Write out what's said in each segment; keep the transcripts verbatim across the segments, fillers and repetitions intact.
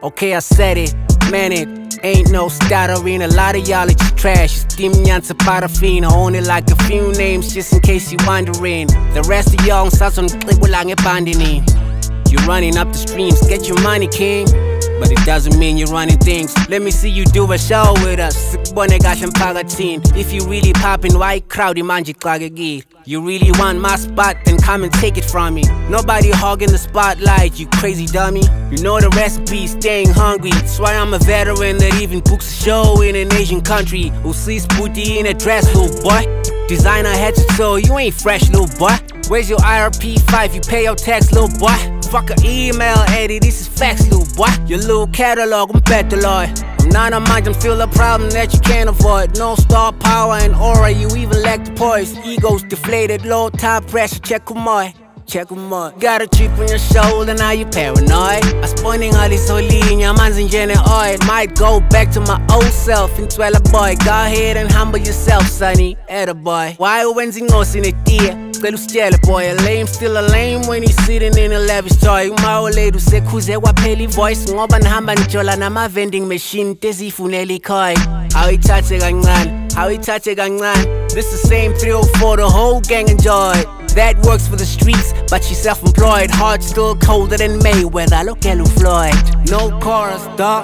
Okay, I said it, man it. Ain't no stuttering, a lot of y'all are just trash. Steam nyanza parafina, only like a few names just in case you wondering. The rest of y'all starts on click with lang abandoning. You're running up the streams, get your money, king. But it doesn't mean you're running things. Let me see you do a show with us. If you really poppin', why crowd manje? You really want my spot, then come and take it from me. Nobody hogging the spotlight, you crazy dummy. You know the recipe, staying hungry. That's why I'm a veteran that even books a show in an Asian country. Who sees booty in a dress, little boy. Designer head to toe, you ain't fresh, little boy. Where's your I R P five, you pay your tax, little boy. Fuck a email, Eddie, this is facts, little boy. Your little catalog, I'm better, Lord. I'm not a mind, I'm still a problem that you can't avoid. No star power and aura, you even lack the poise. Egos deflated, low top pressure, check them out. Check them out. Got a chip on your shoulder, now you paranoid. I spawning all this in your man's in oil. Might go back to my old self and twelve a boy. Go ahead and humble yourself, sonny. Atta boy. Why when's in us in a deer? Boy, a lame still a lame when he's sitting in a lavish toy. Umawoled usekhuze kwaphela voice ngoba nihamba ngijola nama vending machine tezifunela ikhoy. Awuyithathe kancane, awuyithathe kancane. This the same three oh four the whole gang enjoyed. That works for the streets, but she's self-employed. Heart still colder than Mayweather. Look at Lou Floyd. No chorus, dog.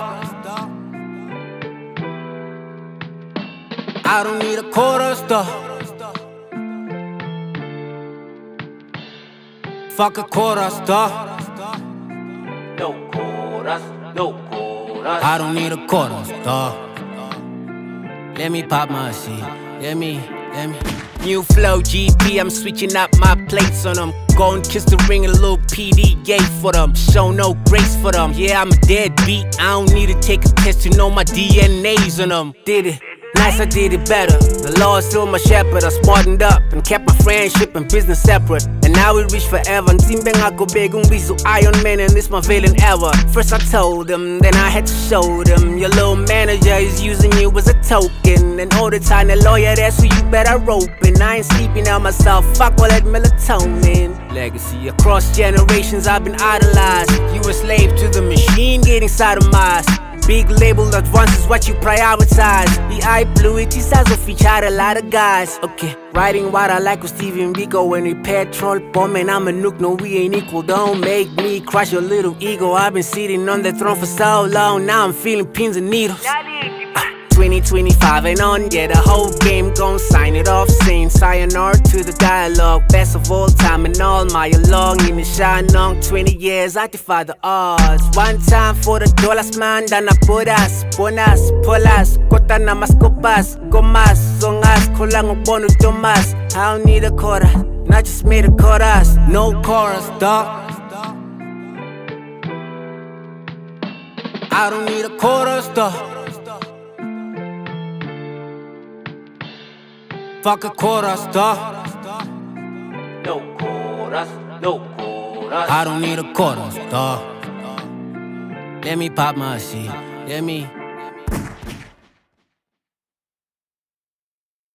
I don't need a chorus, dog. Fuck a chorus, dog. No chorus, no chorus. I don't need a chorus, dog. Let me pop my shit. Let me, let me. New flow G P, I'm switching up my plates on them. Go and kiss the ring, a little P D A for them. Show no grace for them. Yeah, I'm a deadbeat. I don't need to take a test to know my D N A's on them. Did it. Nice, I did it better. The law is still my shepherd. I smartened up and kept my friendship and business separate. And now we reach forever. Nzimbe ngako big ungizo Iron Man and this my villain ever. First I told them, then I had to show them. Your little manager is using you as a token. And all the time the lawyer, that's who you better rope. And I ain't sleeping out myself, fuck all that melatonin. Legacy across generations, I've been idolized. You a slave to the machine, getting sodomized. Big label advance is what you prioritize. The eye blue, it is as if featured a lot of guys. Okay, writing what I like with Steven Biko when we petrol bomb and I'm a nuke, no we ain't equal. Don't make me crush your little ego. I've been sitting on the throne for so long, now I'm feeling pins and needles. twenty twenty-five and on, yeah, the whole game gon' sign it off, saying sayonara to the dialogue. Best of all time and all my along in the shine on twenty years, I defy the odds. One time for the dollars, man, dana podas, ponas, polas, kotana mas copas, gomas, zongas, kolang bono domas. I don't need a quarter, not just made a chorus, no chorus, dog. I don't need a chorus, dog. Fuck a chorus, dog. No chorus, no chorus. I don't need a chorus, dog. Let me pop my shit. Let me.